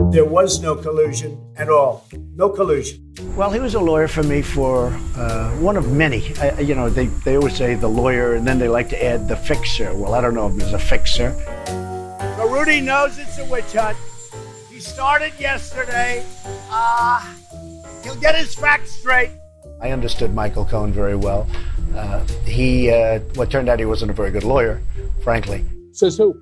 There was no collusion at all. No collusion. Well, he was a lawyer for me for one of many. They always say the lawyer, and then they like to add the fixer. Well, I don't know if there's a fixer. So Rudy knows it's a witch hunt. He started yesterday. He'll get his facts straight. I understood Michael Cohen very well. What turned out he wasn't a very good lawyer, frankly. Says who?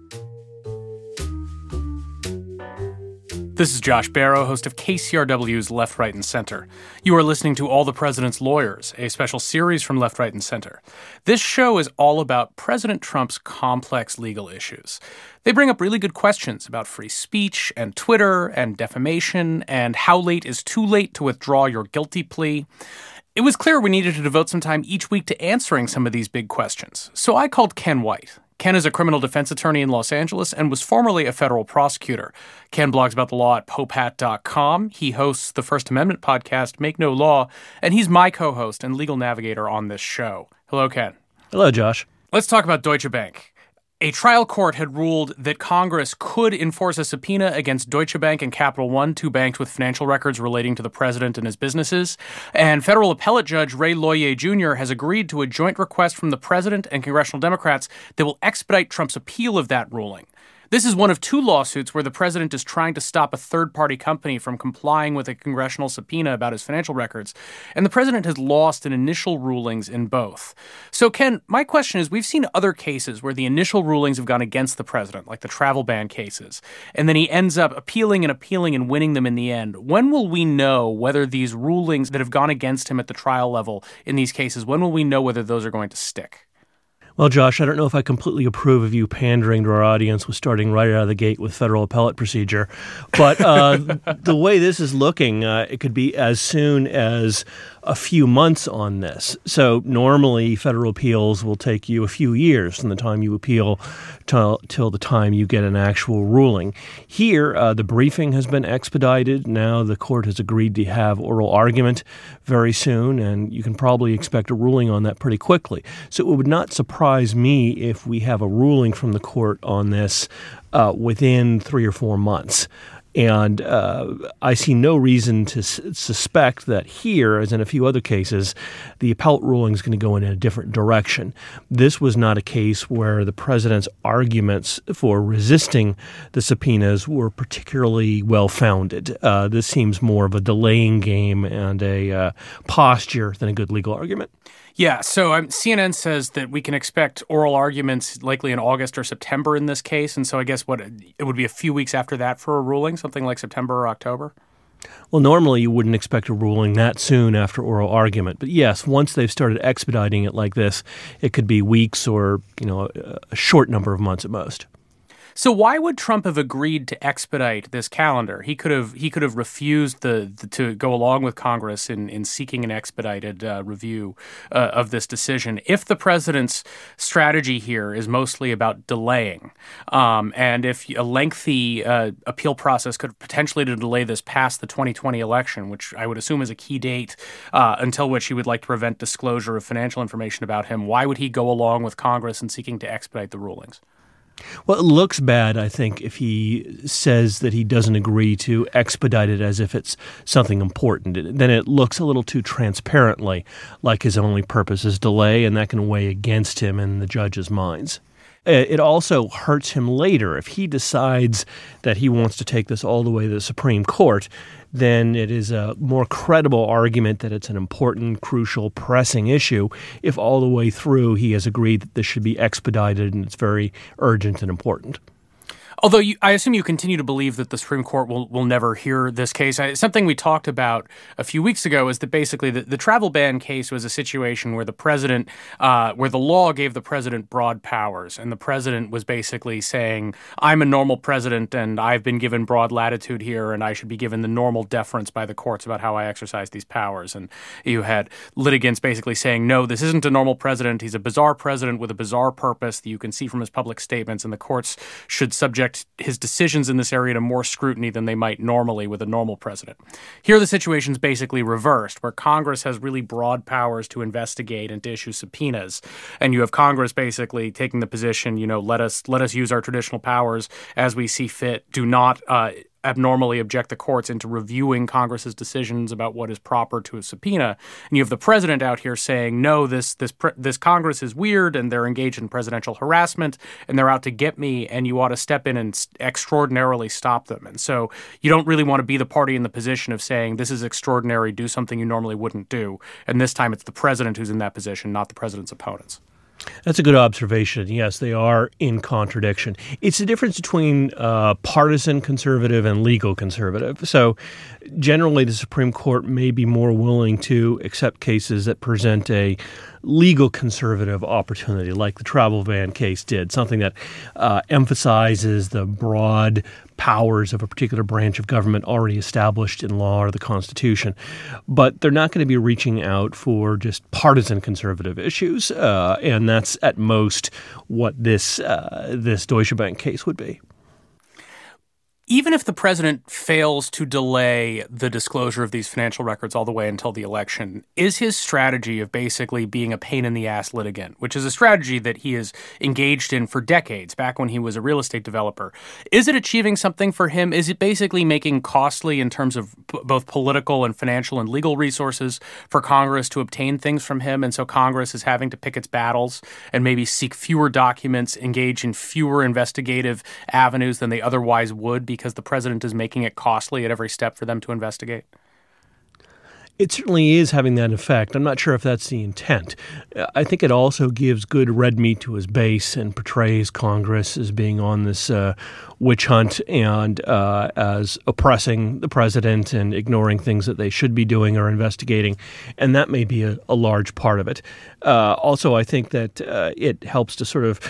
This is Josh Barrow, host of KCRW's Left, Right, and Center. You are listening to All the President's Lawyers, a special series from Left, Right, and Center. This show is all about President Trump's complex legal issues. They bring up really good questions about free speech and Twitter and defamation and how late is too late to withdraw your guilty plea. It was clear we needed to devote some time each week to answering some of these big questions. So I called Ken White. Ken is a criminal defense attorney in Los Angeles and was formerly a federal prosecutor. Ken blogs about the law at popehat.com. He hosts the First Amendment podcast, Make No Law, and he's my co-host and legal navigator on this show. Hello, Ken. Hello, Josh. Let's talk about Deutsche Bank. A trial court had ruled that Congress could enforce a subpoena against Deutsche Bank and Capital One, two banks with financial records relating to the president and his businesses. And federal appellate judge Ray Loyer Jr. has agreed to a joint request from the president and congressional Democrats that will expedite Trump's appeal of that ruling. This is one of two lawsuits where the president is trying to stop a third-party company from complying with a congressional subpoena about his financial records, and the president has lost in initial rulings in both. So, Ken, my question is, we've seen other cases where the initial rulings have gone against the president, like the travel ban cases, and then he ends up appealing and winning them in the end. When will we know whether these rulings that have gone against him at the trial level in these cases, when will we know whether those are going to stick? Well, Josh, I don't know if I completely approve of you pandering to our audience with starting right out of the gate with federal appellate procedure. But the way this is looking, it could be as soon as a few months on this. So normally federal appeals will take you a few years from the time you appeal till the time you get an actual ruling. Here, the briefing has been expedited. Now the court has agreed to have oral argument very soon, and you can probably expect a ruling on that pretty quickly. So it would not surprise me if we have a ruling from the court on this within 3 or 4 months. And I see no reason to suspect that here, as in a few other cases, the appellate ruling is going to go in a different direction. This was not a case where the president's arguments for resisting the subpoenas were particularly well-founded. This seems more of a delaying game and a posture than a good legal argument. Yeah, so CNN says that we can expect oral arguments likely in August or September in this case, and so I guess it would be a few weeks after that for a ruling, something like September or October? Well, normally you wouldn't expect a ruling that soon after oral argument. But yes, once they've started expediting it like this, it could be weeks or, a short number of months at most. So why would Trump have agreed to expedite this calendar? He could have refused to go along with Congress in seeking an expedited review of this decision. If the president's strategy here is mostly about delaying, and if a lengthy appeal process could potentially delay this past the 2020 election, which I would assume is a key date until which he would like to prevent disclosure of financial information about him, why would he go along with Congress in seeking to expedite the rulings? Well, it looks bad, I think, if he says that he doesn't agree to expedite it as if it's something important. Then it looks a little too transparently like his only purpose is delay, and that can weigh against him in the judges' minds. It also hurts him later. If he decides that he wants to take this all the way to the Supreme Court, then it is a more credible argument that it's an important, crucial, pressing issue if all the way through he has agreed that this should be expedited and it's very urgent and important. Although I assume you continue to believe that the Supreme Court will never hear this case. Something we talked about a few weeks ago is that basically the travel ban case was a situation where the president, where the law gave the president broad powers, and the president was basically saying, I'm a normal president and I've been given broad latitude here and I should be given the normal deference by the courts about how I exercise these powers. And you had litigants basically saying, no, this isn't a normal president. He's a bizarre president with a bizarre purpose that you can see from his public statements, and the courts should subject his decisions in this area to more scrutiny than they might normally with a normal president. Here, the situation's basically reversed, where Congress has really broad powers to investigate and to issue subpoenas. And you have Congress basically taking the position, let us use our traditional powers as we see fit. Do not abnormally object the courts into reviewing Congress's decisions about what is proper to a subpoena. And you have the president out here saying, no, this Congress is weird and they're engaged in presidential harassment and they're out to get me, and you ought to step in and extraordinarily stop them. And so you don't really want to be the party in the position of saying, this is extraordinary, do something you normally wouldn't do. And this time it's the president who's in that position, not the president's opponents. That's a good observation. Yes, they are in contradiction. It's the difference between partisan conservative and legal conservative. So generally, the Supreme Court may be more willing to accept cases that present a legal conservative opportunity, like the travel ban case did, something that emphasizes the broad powers of a particular branch of government already established in law or the Constitution. But they're not going to be reaching out for just partisan conservative issues, and that's at most what this Deutsche Bank case would be. Even if the president fails to delay the disclosure of these financial records all the way until the election, is his strategy of basically being a pain-in-the-ass litigant, which is a strategy that he has engaged in for decades, back when he was a real estate developer, is it achieving something for him? Is it basically making costly in terms of both political and financial and legal resources for Congress to obtain things from him? And so Congress is having to pick its battles and maybe seek fewer documents, engage in fewer investigative avenues than they otherwise would, because the president is making it costly at every step for them to investigate? It certainly is having that effect. I'm not sure if that's the intent. I think it also gives good red meat to his base and portrays Congress as being on this witch hunt and as oppressing the president and ignoring things that they should be doing or investigating. And that may be a large part of it. Also, I think that it helps to sort of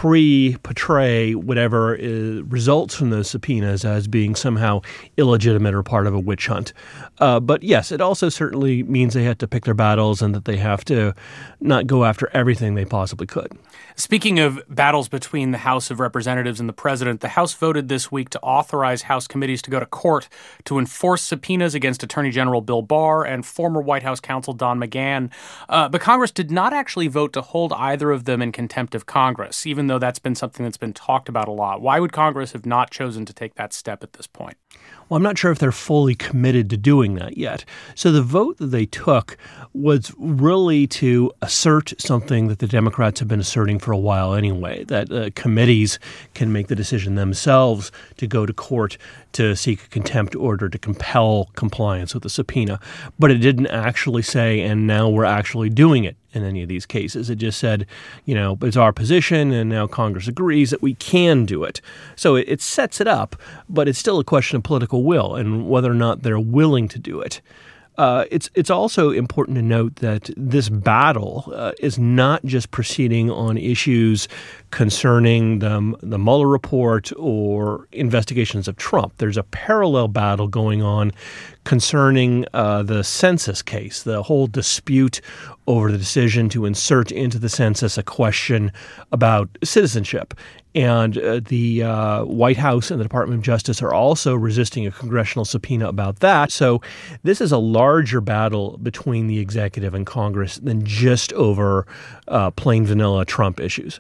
portray whatever results from those subpoenas as being somehow illegitimate or part of a witch hunt. But yes, it also certainly means they have to pick their battles and that they have to not go after everything they possibly could. Speaking of battles between the House of Representatives and the president, the House voted this week to authorize House committees to go to court to enforce subpoenas against Attorney General Bill Barr and former White House counsel Don McGahn. But Congress did not actually vote to hold either of them in contempt of Congress, even though that's been something that's been talked about a lot. Why would Congress have not chosen to take that step at this point? Well, I'm not sure if they're fully committed to doing that yet. So the vote that they took was really to assert something that the Democrats have been asserting for a while anyway, that committees can make the decision themselves to go to court to seek a contempt order to compel compliance with the subpoena. But it didn't actually say, and now we're actually doing it in any of these cases. It just said, it's our position, and now Congress agrees that we can do it. So it sets it up, but it's still a question of political will and whether or not they're willing to do it. It's also important to note that this battle is not just proceeding on issues concerning the Mueller report or investigations of Trump. There's a parallel battle going on concerning the census case, the whole dispute over the decision to insert into the census a question about citizenship. And the White House and the Department of Justice are also resisting a congressional subpoena about that. So this is a larger battle between the executive and Congress than just over plain vanilla Trump issues.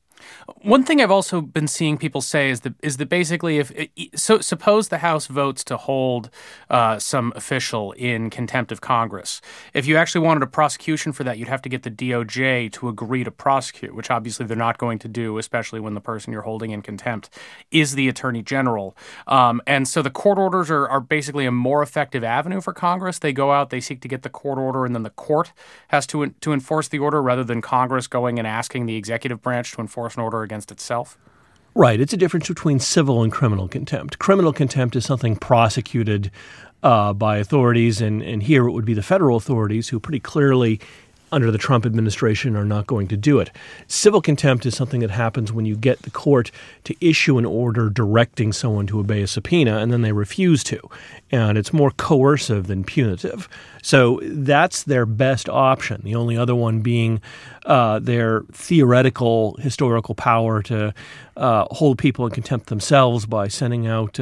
One thing I've also been seeing people say is that basically, suppose the House votes to hold some official in contempt of Congress. If you actually wanted a prosecution for that, you'd have to get the DOJ to agree to prosecute, which obviously they're not going to do, especially when the person you're holding in contempt is the Attorney General. And so the court orders are basically a more effective avenue for Congress. They go out, they seek to get the court order, and then the court has to enforce the order rather than Congress going and asking the executive branch to enforce an order against itself? Right. It's a difference between civil and criminal contempt. Criminal contempt is something prosecuted by authorities, and here it would be the federal authorities who pretty clearly under the Trump administration are not going to do it. Civil contempt is something that happens when you get the court to issue an order directing someone to obey a subpoena and then they refuse to. And it's more coercive than punitive. So that's their best option. The only other one being their theoretical historical power to hold people in contempt themselves by sending out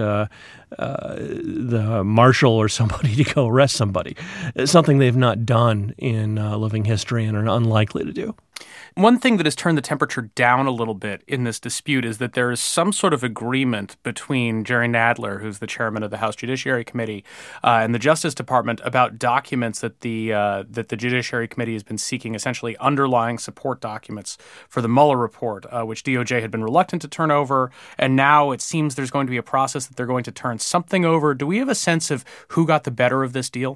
the marshal or somebody to go arrest somebody. It's something they've not done in living history and are unlikely to do. One thing that has turned the temperature down a little bit in this dispute is that there is some sort of agreement between Jerry Nadler, who's the chairman of the House Judiciary Committee, and the Justice Department about documents that the Judiciary Committee has been seeking, essentially underlying support documents for the Mueller report, which DOJ had been reluctant to turn over. And now it seems there's going to be a process that they're going to turn something over. Do we have a sense of who got the better of this deal?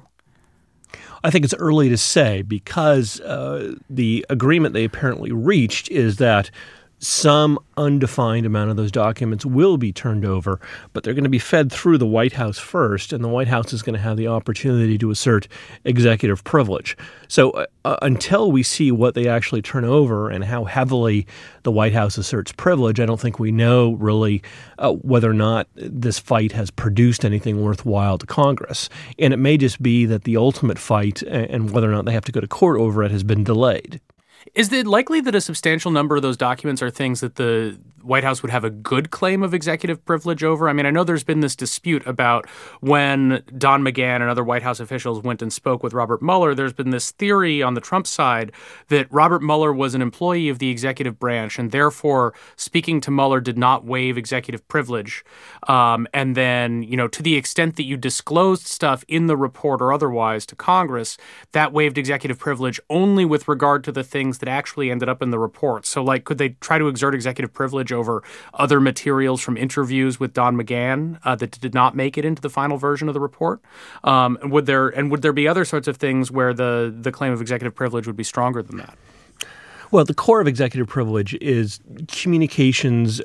I think it's early to say because the agreement they apparently reached is that some undefined amount of those documents will be turned over, but they're going to be fed through the White House first, and the White House is going to have the opportunity to assert executive privilege. So until we see what they actually turn over and how heavily the White House asserts privilege, I don't think we know really whether or not this fight has produced anything worthwhile to Congress. And it may just be that the ultimate fight and whether or not they have to go to court over it has been delayed. Is it likely that a substantial number of those documents are things that the White House would have a good claim of executive privilege over? I mean, I know there's been this dispute about when Don McGahn and other White House officials went and spoke with Robert Mueller. There's been this theory on the Trump side that Robert Mueller was an employee of the executive branch and therefore speaking to Mueller did not waive executive privilege. And then, to the extent that you disclosed stuff in the report or otherwise to Congress, that waived executive privilege only with regard to the things that actually ended up in the report. So, could they try to exert executive privilege over other materials from interviews with Don McGahn that did not make it into the final version of the report? Would there be other sorts of things where the claim of executive privilege would be stronger than that? Well, the core of executive privilege is communications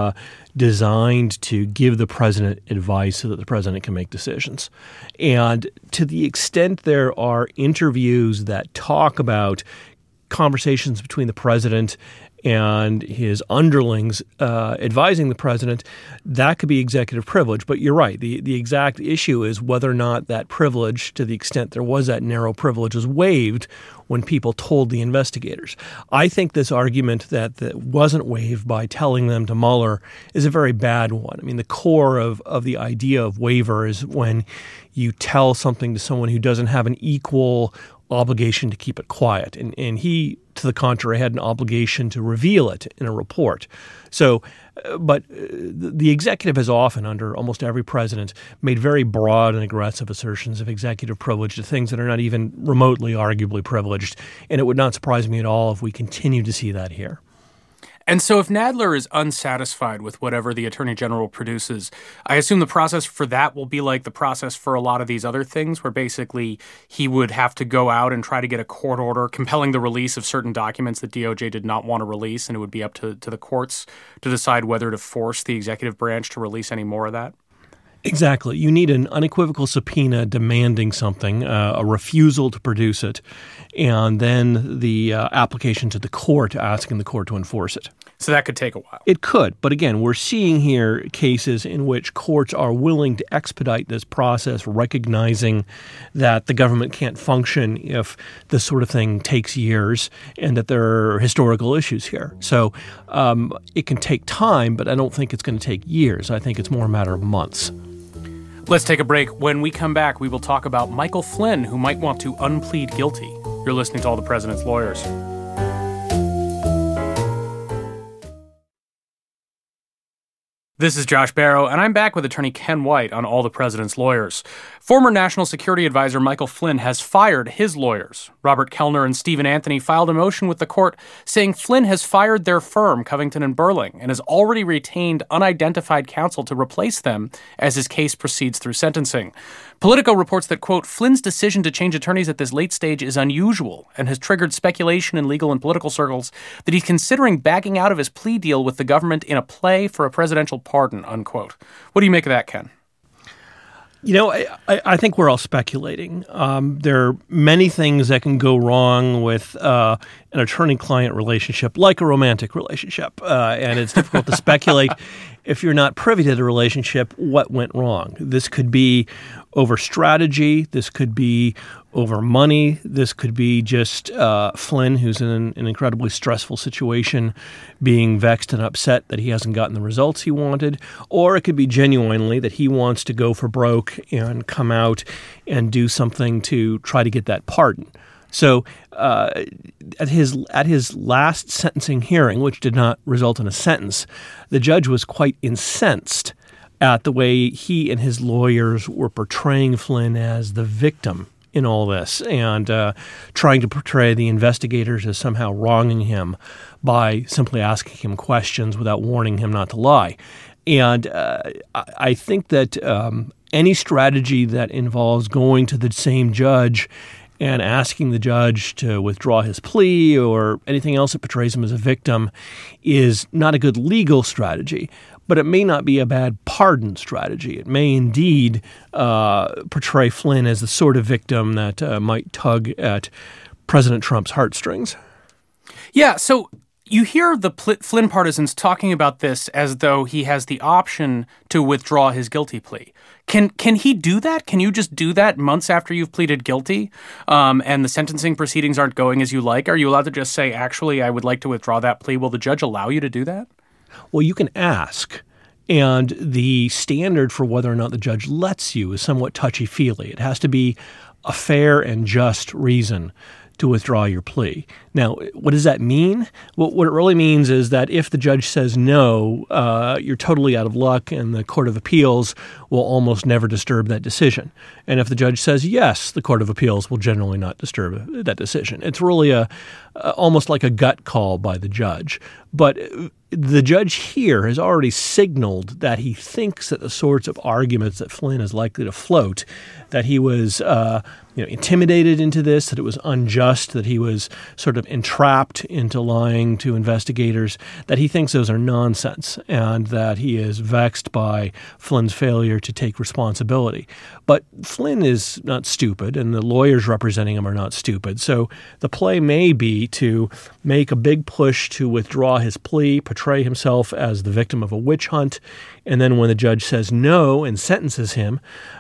designed to give the president advice so that the president can make decisions. And to the extent there are interviews that talk about conversations between the president and his underlings advising the president, that could be executive privilege. But you're right. The exact issue is whether or not that privilege, to the extent there was that narrow privilege, was waived when people told the investigators. I think this argument that wasn't waived by telling them to Mueller is a very bad one. I mean, the core of the idea of waiver is when you tell something to someone who doesn't have an equal obligation to keep it quiet. And he, to the contrary, had an obligation to reveal it in a report. So, but the executive has often, under almost every president, made very broad and aggressive assertions of executive privilege to things that are not even remotely arguably privileged. And it would not surprise me at all if we continue to see that here. And so if Nadler is unsatisfied with whatever the Attorney General produces, I assume the process for that will be like the process for a lot of these other things, where basically he would have to go out and try to get a court order compelling the release of certain documents that DOJ did not want to release, and it would be up to the courts to decide whether to force the executive branch to release any more of that? Exactly. You need an unequivocal subpoena demanding something, a refusal to produce it, and then the application to the court asking the court to enforce it. So that could take a while. It could. But again, we're seeing here cases in which courts are willing to expedite this process, recognizing that the government can't function if this sort of thing takes years and that there are historical issues here. So it can take time, but I don't think it's going to take years. I think it's more a matter of months. Let's take a break. When we come back, we will talk about Michael Flynn, who might want to unplead guilty. You're listening to All the President's Lawyers. This is Josh Barrow, and I'm back with attorney Ken White on All the President's Lawyers. Former National Security Advisor Michael Flynn has fired his lawyers. Robert Kellner and Stephen Anthony filed a motion with the court saying Flynn has fired their firm, Covington & Burling, and has already retained unidentified counsel to replace them as his case proceeds through sentencing. Politico reports that, quote, Flynn's decision to change attorneys at this late stage is unusual and has triggered speculation in legal and political circles that he's considering backing out of his plea deal with the government in a play for a presidential pardon, unquote. What do you make of that, Ken? You know, I think we're all speculating. There are many things that can go wrong with an attorney-client relationship, like a romantic relationship. And it's difficult to speculate if you're not privy to the relationship, what went wrong. This could be over strategy. This could be over money. This could be just Flynn, who's in an incredibly stressful situation, being vexed and upset that he hasn't gotten the results he wanted. Or it could be genuinely that he wants to go for broke and come out and do something to try to get that pardon. So at his last sentencing hearing, which did not result in a sentence, the judge was quite incensed at the way he and his lawyers were portraying Flynn as the victim in all this and trying to portray the investigators as somehow wronging him by simply asking him questions without warning him not to lie. And I think that any strategy that involves going to the same judge and asking the judge to withdraw his plea or anything else that portrays him as a victim is not a good legal strategy, but it may not be a bad pardon strategy. It may indeed portray Flynn as the sort of victim that might tug at President Trump's heartstrings. Yeah, so you hear the Flynn partisans talking about this as though he has the option to withdraw his guilty plea. Can he do that? Can you just do that months after you've pleaded guilty and the sentencing proceedings aren't going as you like? Are you allowed to just say, actually, I would like to withdraw that plea? Will the judge allow you to do that? Well, you can ask. And the standard for whether or not the judge lets you is somewhat touchy-feely. It has to be a fair and just reason to withdraw your plea. Now, what does that mean? Well, what it really means is that if the judge says no, you're totally out of luck and the Court of Appeals will almost never disturb that decision. And if the judge says yes, the Court of Appeals will generally not disturb that decision. It's really almost like a gut call by the judge. But the judge here has already signaled that he thinks that the sorts of arguments that Flynn is likely to float, that he was intimidated into this, that it was unjust, that he was sort of entrapped into lying to investigators, that he thinks those are nonsense and that he is vexed by Flynn's failure to take responsibility. But Flynn is not stupid and the lawyers representing him are not stupid. So the play may be to make a big push to withdraw his plea, portray himself as the victim of a witch hunt, and then when the judge says no and sentences him,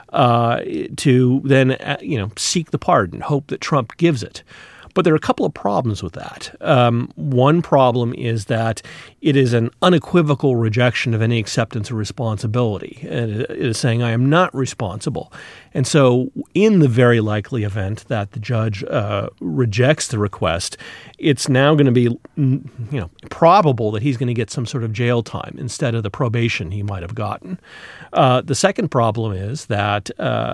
to then seek the pardon, hope that Trump gives it. But there are a couple of problems with that. One problem is that it is an unequivocal rejection of any acceptance of responsibility. It is saying, I am not responsible. And so in the very likely event that the judge rejects the request, it's now going to be probable that he's going to get some sort of jail time instead of the probation he might have gotten. The second problem is that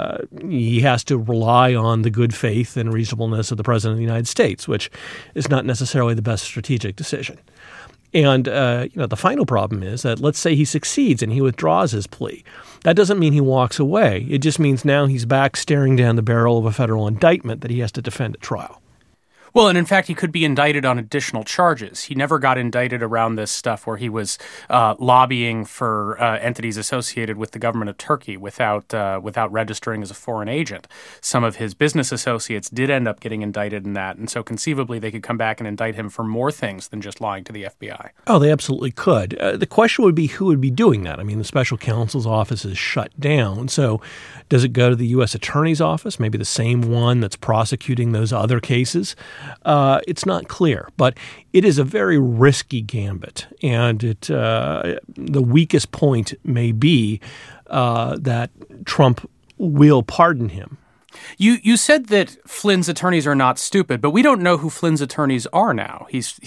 he has to rely on the good faith and reasonableness of the President of the United States, which is not necessarily the best strategic decision. And the final problem is that let's say he succeeds and he withdraws his plea. That doesn't mean he walks away. It just means now he's back staring down the barrel of a federal indictment that he has to defend at trial. Well, and in fact, he could be indicted on additional charges. He never got indicted around this stuff where he was lobbying for entities associated with the government of Turkey without registering as a foreign agent. Some of his business associates did end up getting indicted in that, and so conceivably they could come back and indict him for more things than just lying to the FBI. Oh, they absolutely could. The question would be who would be doing that. I mean, the special counsel's office is shut down, so does it go to the U.S. Attorney's Office, maybe the same one that's prosecuting those other cases? It's not clear, but it is a very risky gambit, and the weakest point may be that Trump will pardon him. You said that Flynn's attorneys are not stupid, but we don't know who Flynn's attorneys are now.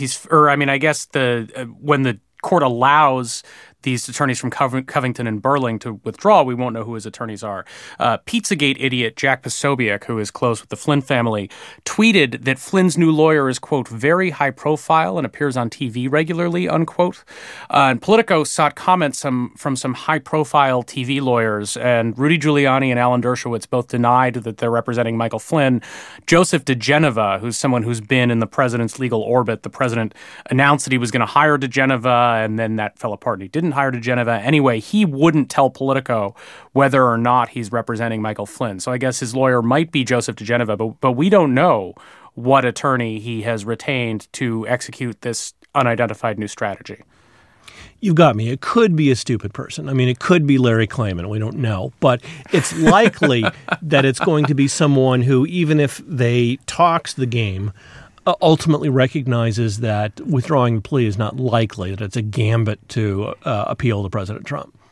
I guess when the court allows these attorneys from Covington and Burling to withdraw, we won't know who his attorneys are. Pizzagate idiot Jack Posobiec, who is close with the Flynn family, tweeted that Flynn's new lawyer is, quote, very high profile and appears on TV regularly, unquote. And Politico sought comments from some high profile TV lawyers, and Rudy Giuliani and Alan Dershowitz both denied that they're representing Michael Flynn. Joseph DeGeneva, who's someone who's been in the president's legal orbit, the president announced that he was going to hire DeGeneva, and then that fell apart and he didn't hire DeGeneva. Anyway, he wouldn't tell Politico whether or not he's representing Michael Flynn. So I guess his lawyer might be Joseph DeGeneva, but we don't know what attorney he has retained to execute this unidentified new strategy. You've got me. It could be a stupid person. I mean, it could be Larry Klayman. We don't know. But it's likely that it's going to be someone who, even if they talks the game, ultimately recognizes that withdrawing the plea is not likely, that it's a gambit to appeal to President Trump.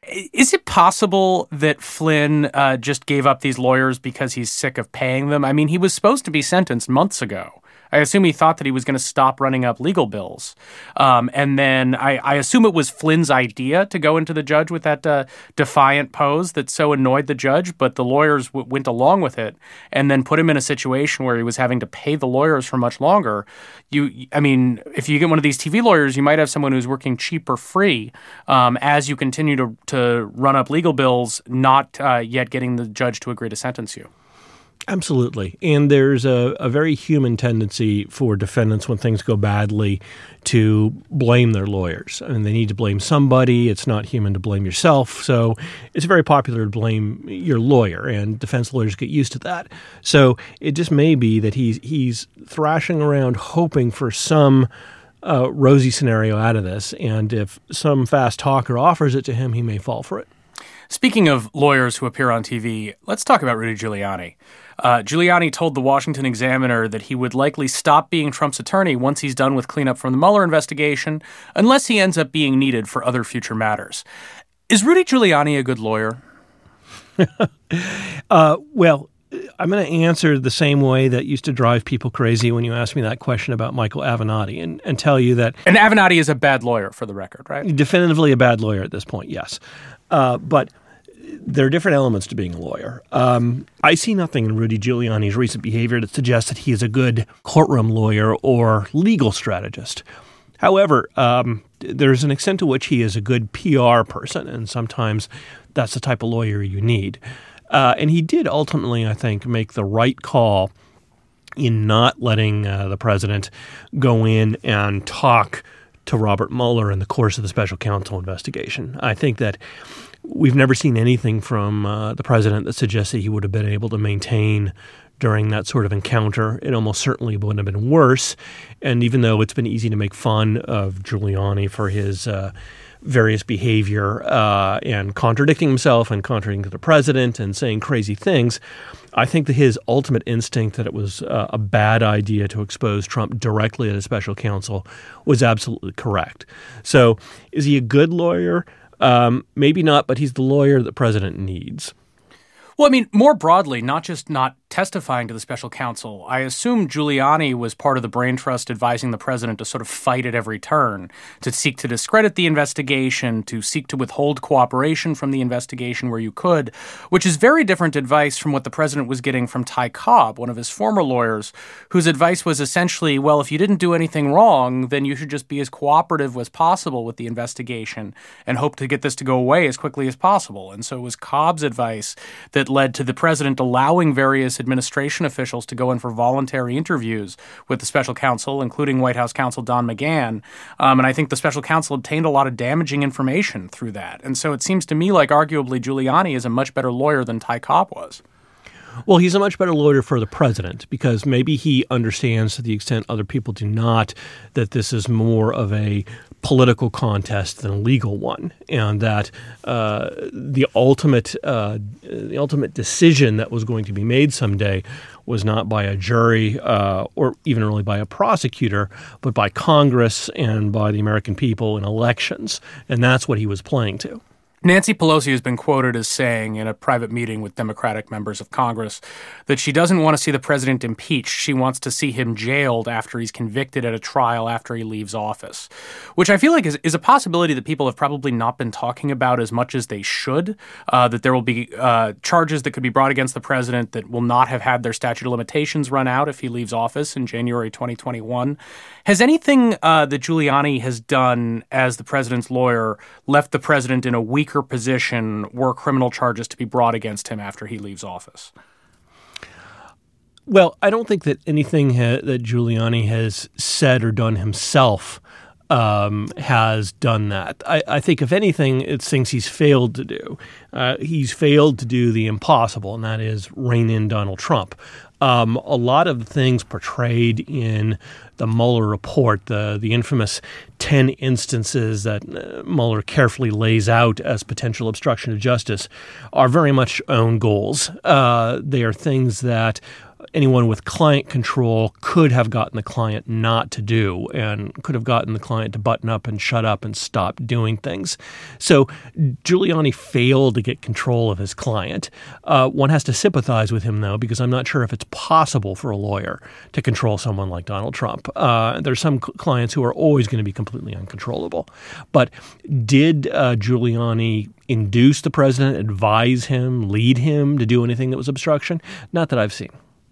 Is it possible that Flynn just gave up these lawyers because he's sick of paying them? I mean, he was supposed to be sentenced months ago. I assume he thought that he was going to stop running up legal bills. And then I assume it was Flynn's idea to go into the judge with that defiant pose that so annoyed the judge, but the lawyers went along with it and then put him in a situation where he was having to pay the lawyers for much longer. I mean, if you get one of these TV lawyers, you might have someone who's working cheap or free as you continue to run up legal bills, not yet getting the judge to agree to sentence you. Absolutely. And there's a very human tendency for defendants when things go badly to blame their lawyers. I mean, they need to blame somebody. It's not human to blame yourself. So it's very popular to blame your lawyer, and defense lawyers get used to that. So it just may be that he's thrashing around hoping for some rosy scenario out of this. And if some fast talker offers it to him, he may fall for it. Speaking of lawyers who appear on TV, let's talk about Rudy Giuliani. Giuliani told the Washington Examiner that he would likely stop being Trump's attorney once he's done with cleanup from the Mueller investigation, unless he ends up being needed for other future matters. Is Rudy Giuliani a good lawyer? Well, I'm going to answer the same way that used to drive people crazy when you asked me that question about Michael Avenatti and tell you that... And Avenatti is a bad lawyer, for the record, right? Definitively a bad lawyer at this point, yes. But there are different elements to being a lawyer. I see nothing in Rudy Giuliani's recent behavior that suggests that he is a good courtroom lawyer or legal strategist. However, there's an extent to which he is a good PR person, and sometimes that's the type of lawyer you need. And he did ultimately, I think, make the right call in not letting the president go in and talk to Robert Mueller in the course of the special counsel investigation. I think that we've never seen anything from the president that suggests that he would have been able to maintain during that sort of encounter. It almost certainly wouldn't have been worse. And even though it's been easy to make fun of Giuliani for his various behavior and contradicting himself and contradicting the president and saying crazy things, I think that his ultimate instinct that it was a bad idea to expose Trump directly at a special counsel was absolutely correct. So is he a good lawyer? Maybe not, but he's the lawyer the president needs. Well, I mean, more broadly, not just not testifying to the special counsel, I assume Giuliani was part of the brain trust advising the president to sort of fight at every turn, to seek to discredit the investigation, to seek to withhold cooperation from the investigation where you could, which is very different advice from what the president was getting from Ty Cobb, one of his former lawyers, whose advice was essentially, well, if you didn't do anything wrong, then you should just be as cooperative as possible with the investigation and hope to get this to go away as quickly as possible. And so it was Cobb's advice that led to the president allowing various administration officials to go in for voluntary interviews with the special counsel, including White House counsel Don McGahn. And I think the special counsel obtained a lot of damaging information through that. And so it seems to me like arguably Giuliani is a much better lawyer than Ty Cobb was. Well, he's a much better lawyer for the president because maybe he understands to the extent other people do not that this is more of a political contest than a legal one, and that the ultimate decision that was going to be made someday was not by a jury or even really by a prosecutor, but by Congress and by the American people in elections, and that's what he was playing to. Nancy Pelosi has been quoted as saying in a private meeting with Democratic members of Congress that she doesn't want to see the president impeached. She wants to see him jailed after he's convicted at a trial after he leaves office, which I feel like is a possibility that people have probably not been talking about as much as they should, that there will be charges that could be brought against the president that will not have had their statute of limitations run out if he leaves office in January 2021. Has anything that Giuliani has done as the president's lawyer left the president in a weaker position were criminal charges to be brought against him after he leaves office? Well, I don't think that anything that Giuliani has said or done himself has done that. I think, if anything, it's things he's failed to do. He's failed to do the impossible, and that is rein in Donald Trump. A lot of the things portrayed in the Mueller report, the infamous 10 instances that Mueller carefully lays out as potential obstruction of justice, are very much own goals. They are things that anyone with client control could have gotten the client not to do, and could have gotten the client to button up and shut up and stop doing things. So Giuliani failed to get control of his client. One has to sympathize with him, though, because I'm not sure if it's possible for a lawyer to control someone like Donald Trump. There's some clients who are always going to be completely uncontrollable. But did Giuliani induce the president, advise him, lead him to do anything that was obstruction? Not that I've seen.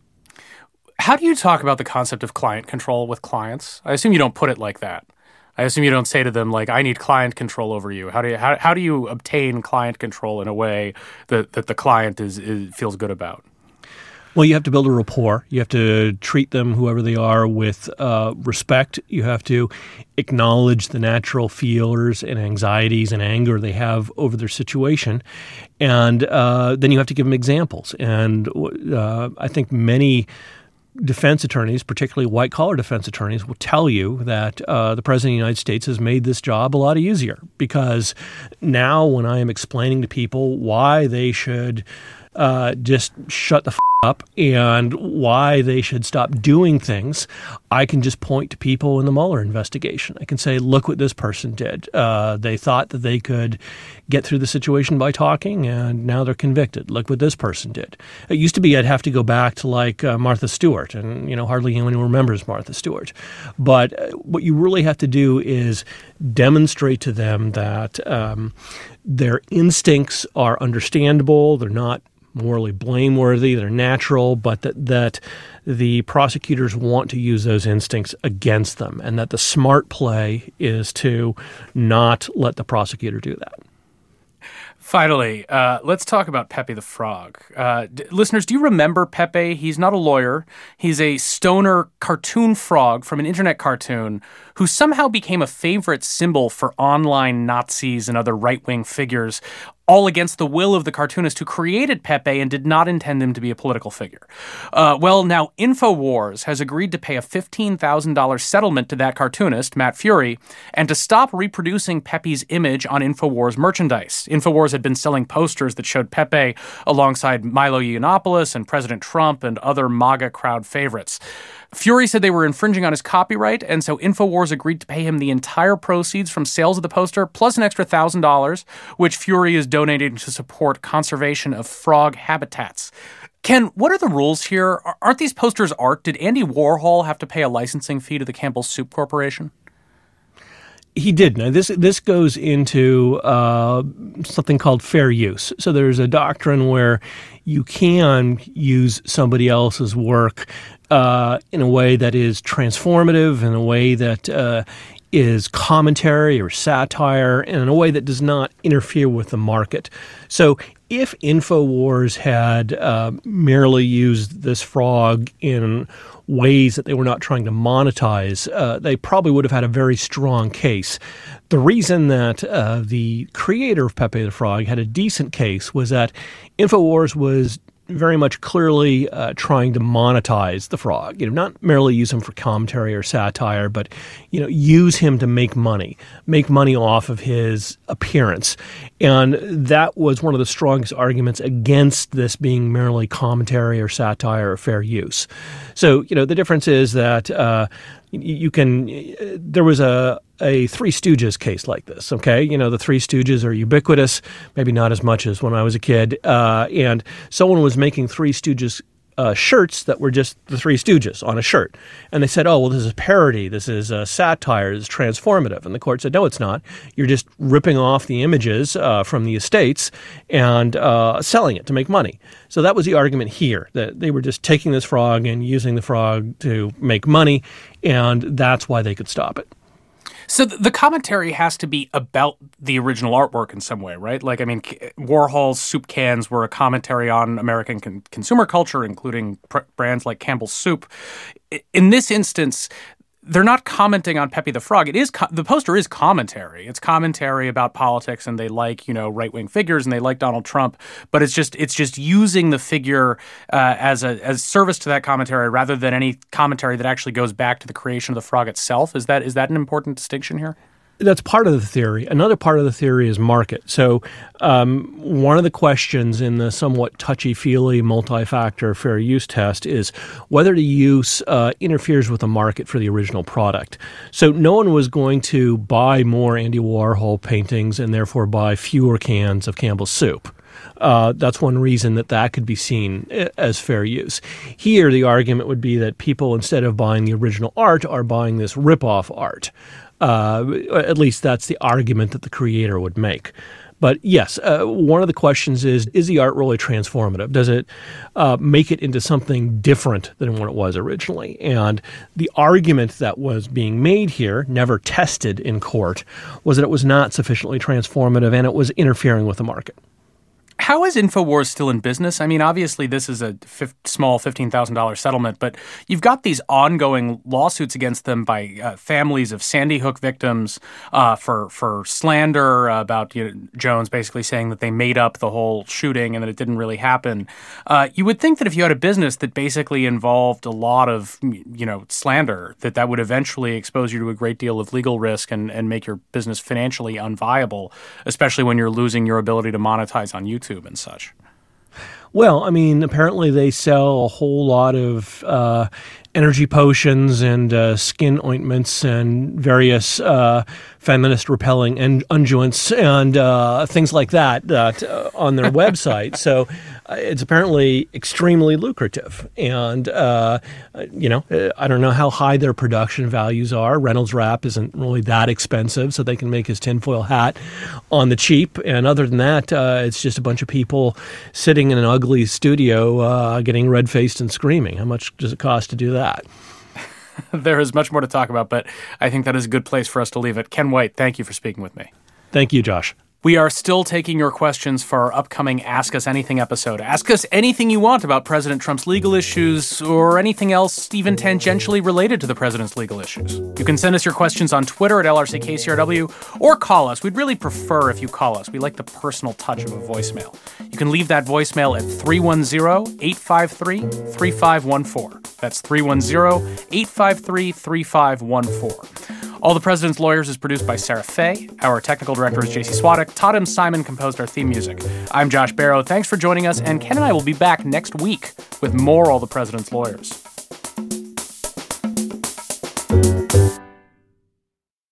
How do you talk about the concept of client control with clients? I assume you don't put it like that. I assume you don't say to them, like, I need client control over you. How do you obtain client control in a way that the client feels good about? Well, you have to build a rapport. You have to treat them, whoever they are, with respect. You have to acknowledge the natural fears and anxieties and anger they have over their situation. And then you have to give them examples. And I think many defense attorneys, particularly white-collar defense attorneys, will tell you that the President of the United States has made this job a lot easier, because now when I am explaining to people why they should just shut the up and why they should stop doing things, I can just point to people in the Mueller investigation. I can say, look what this person did. They thought that they could get through the situation by talking, and now they're convicted. Look what this person did. It used to be I'd have to go back to like Martha Stewart, and hardly anyone remembers Martha Stewart. But what you really have to do is demonstrate to them that their instincts are understandable. They're not morally blameworthy, they're natural, but that the prosecutors want to use those instincts against them, and that the smart play is to not let the prosecutor do that. Finally, let's talk about Pepe the Frog. Listeners, do you remember Pepe? He's not a lawyer. He's a stoner cartoon frog from an internet cartoon who somehow became a favorite symbol for online Nazis and other right-wing figures, all against the will of the cartoonist who created Pepe and did not intend him to be a political figure. Now InfoWars has agreed to pay a $15,000 settlement to that cartoonist, Matt Fury, and to stop reproducing Pepe's image on InfoWars merchandise. InfoWars had been selling posters that showed Pepe alongside Milo Yiannopoulos and President Trump and other MAGA crowd favorites. Fury said they were infringing on his copyright, and so InfoWars agreed to pay him the entire proceeds from sales of the poster, plus an extra $1,000, which Fury is donating to support conservation of frog habitats. Ken, what are the rules here? Aren't these posters art? Did Andy Warhol have to pay a licensing fee to the Campbell's Soup Corporation? He did. Now, this goes into something called fair use. So there's a doctrine where you can use somebody else's work in a way that is transformative, in a way that is commentary or satire, and in a way that does not interfere with the market. So if InfoWars had merely used this frog in ways that they were not trying to monetize, they probably would have had a very strong case. The reason that the creator of Pepe the Frog had a decent case was that InfoWars was very much clearly trying to monetize the frog, not merely use him for commentary or satire, but, use him to make money off of his appearance. And that was one of the strongest arguments against this being merely commentary or satire or fair use. So, the difference is that there was a Three Stooges case like this, okay? The Three Stooges are ubiquitous, maybe not as much as when I was a kid, and someone was making Three Stooges shirts that were just the Three Stooges on a shirt. And they said, oh, well, this is parody, this is satire, this is transformative. And the court said, no, it's not. You're just ripping off the images from the estates and selling it to make money. So that was the argument here, that they were just taking this frog and using the frog to make money, and that's why they could stop it. So the commentary has to be about the original artwork in some way, right? Warhol's soup cans were a commentary on American consumer culture, including brands like Campbell's Soup. In this instance, they're not commenting on Pepe the Frog. It is the poster is commentary. It's commentary about politics, and they like right-wing figures, and they like Donald Trump. But it's just using the figure as service to that commentary, rather than any commentary that actually goes back to the creation of the frog itself. Is that an important distinction here? That's part of the theory. Another part of the theory is market. So one of the questions in the somewhat touchy-feely multi-factor fair use test is whether the use interferes with the market for the original product. So no one was going to buy more Andy Warhol paintings and therefore buy fewer cans of Campbell's soup. That's one reason that could be seen as fair use. Here, the argument would be that people, instead of buying the original art, are buying this rip-off art. At least that's the argument that the creator would make. But yes, one of the questions is the art really transformative? Does it make it into something different than what it was originally? And the argument that was being made here, never tested in court, was that it was not sufficiently transformative and it was interfering with the market. How is InfoWars still in business? I mean, obviously, this is a small $15,000 settlement, but you've got these ongoing lawsuits against them by families of Sandy Hook victims for slander about Jones basically saying that they made up the whole shooting and that it didn't really happen. You would think that if you had a business that basically involved a lot of slander, that would eventually expose you to a great deal of legal risk and make your business financially unviable, especially when you're losing your ability to monetize on YouTube and such. Well, I mean, apparently they sell a whole lot of energy potions and skin ointments and various feminist repelling unguents and things like that on their website. So it's apparently extremely lucrative. And, I don't know how high their production values are. Reynolds Wrap isn't really that expensive, so they can make his tinfoil hat on the cheap. And other than that, it's just a bunch of people sitting in an ugly studio getting red-faced and screaming. How much does it cost to do that? There is much more to talk about, but I think that is a good place for us to leave it. Ken White, thank you for speaking with me. Thank you, Josh. We are still taking your questions for our upcoming Ask Us Anything episode. Ask us anything you want about President Trump's legal issues or anything else even tangentially related to the president's legal issues. You can send us your questions on Twitter at LRCKCRW or call us. We'd really prefer if you call us. We like the personal touch of a voicemail. You can leave that voicemail at 310-853-3514. That's 310-853-3514. All the President's Lawyers is produced by Sarah Fay. Our technical director is JC Swadek. Todd M. Simon composed our theme music. I'm Josh Barrow. Thanks for joining us, and Ken and I will be back next week with more All the President's Lawyers.